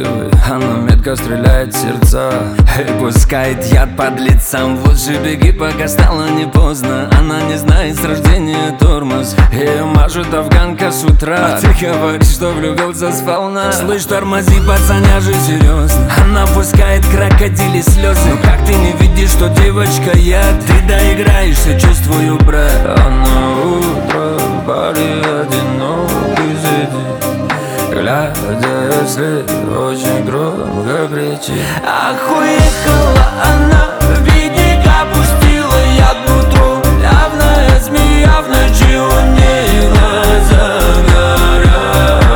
красивый, она метко стреляет в сердца и пускает яд под лицам. Лучше беги, пока стало не поздно. Она не знает с рождения тормоз, ее мажет афганка с утра. А ты говоришь, что влюбился сполна. Слышь, тормози, пацаня же серьезно. Она пускает крокодили слезы. Ну как ты не видишь, что девочка я? Ты доиграешься, чувствую, брат. А на утро в баре одинокий сидит, глядя, если очень громко кричит. Ах, уехала она, бедняк, опустила яд в нутро. Явная змея в ночи, у ней глаза горят.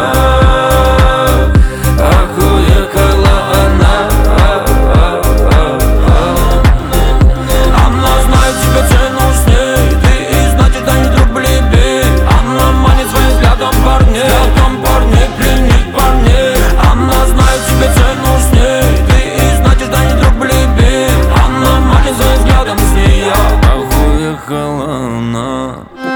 Ах, уехала она. Она знает тебе цену с ней, ты и значит они друг были. Она манит своим взглядом парней, пленит парней. Она знает тебе цену с ней, ты и значит они друг были. Она манит своим взглядом с ней. Ах, уехала она.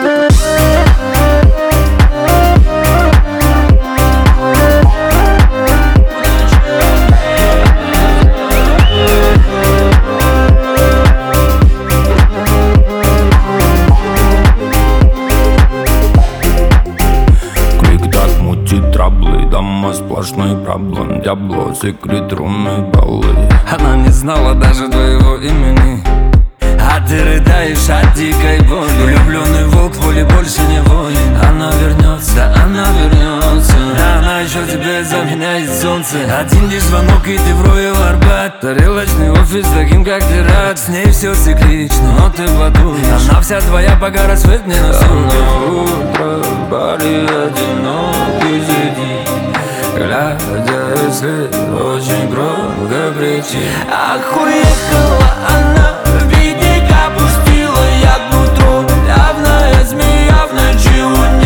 Траблы, дома сплошной проблем. Диабло, секрет, румные баллы. Она не знала даже твоего имени, а ты рыдаешь от дикой боли. Влюбленный волк воли больше не воин. Она вернется, она вернется. Она еще тебе заменяет солнце. Один лишь звонок и ты в Роял Арбат. Тарелочный офис таким как ты рад. С ней все циклично, но ты подумаешь, она вся твоя, пока рассвет не наступит. На утро в баре одинокий сидит, глядя, если очень громко кричит. Ах, уехала она, опустила яд в нутро. Явная змея в ночи, у нее